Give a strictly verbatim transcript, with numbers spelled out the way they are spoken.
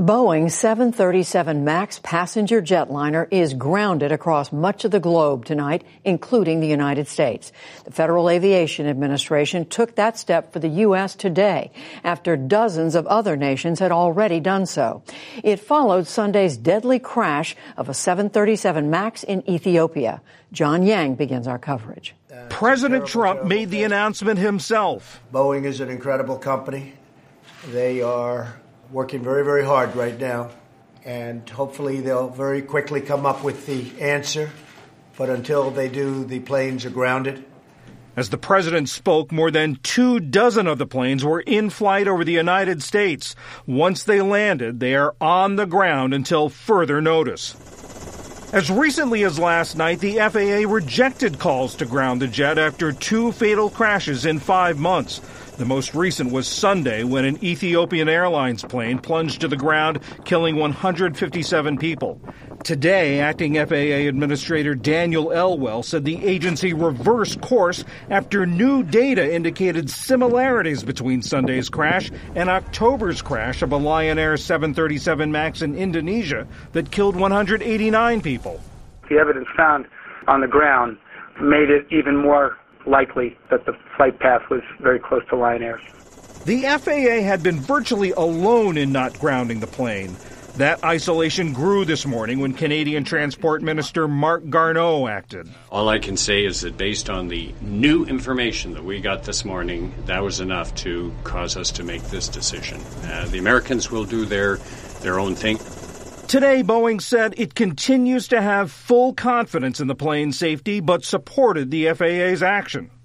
Boeing's seven thirty-seven MAX passenger jetliner is grounded across much of the globe tonight, including the United States. The Federal Aviation Administration took that step for the U S today after dozens of other nations had already done so. It followed Sunday's deadly crash of a seven thirty-seven MAX in Ethiopia. John Yang begins our coverage. Uh, President terrible, Trump terrible made the announcement himself. Boeing is an incredible company. They are working very, very hard right now, and hopefully they'll very quickly come up with the answer. But until they do, the planes are grounded. As the president spoke, more than two dozen of the planes were in flight over the United States. Once they landed, they are on the ground until further notice. As recently as last night, the F A A rejected calls to ground the jet after two fatal crashes in five months. The most recent was Sunday when an Ethiopian Airlines plane plunged to the ground, killing one hundred fifty-seven people. Today, acting F A A Administrator Daniel Elwell said the agency reversed course after new data indicated similarities between Sunday's crash and October's crash of a Lion Air seven thirty-seven MAX in Indonesia that killed one hundred eighty-nine people. The evidence found on the ground made it even more likely that the flight path was very close to Lion Air's. The F A A had been virtually alone in not grounding the plane. That isolation grew this morning when Canadian Transport Minister Marc Garneau acted. All I can say is that based on the new information that we got this morning, that was enough to cause us to make this decision. Uh, the Americans will do their, their own thing. Today, Boeing said it continues to have full confidence in the plane's safety, but supported the F A A's action.